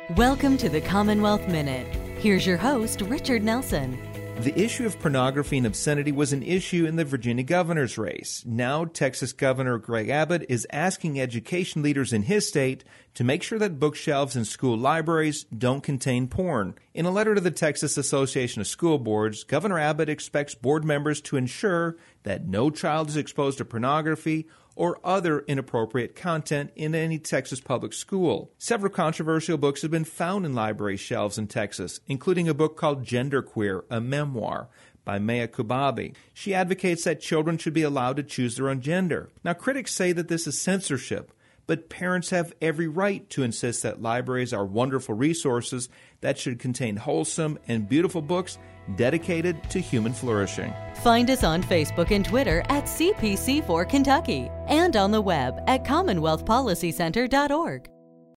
Welcome to the Commonwealth Minute. Here's your host, Richard Nelson. The issue of pornography and obscenity was an issue in the Virginia governor's race. Now, Texas Governor Greg Abbott is asking education leaders in his state to make sure that bookshelves in school libraries don't contain porn. In a letter to the Texas Association of School Boards, Governor Abbott expects board members to ensure that no child is exposed to pornography or other inappropriate content in any Texas public school. Several controversial books have been found in library shelves in Texas, including a book called Genderqueer, a Memoir, by Maya Kubabi. She advocates that children should be allowed to choose their own gender. Now, critics say that this is censorship, but parents have every right to insist that libraries are wonderful resources that should contain wholesome and beautiful books dedicated to human flourishing. Find us on Facebook and Twitter at CPC4 Kentucky and on the web at CommonwealthPolicyCenter.org.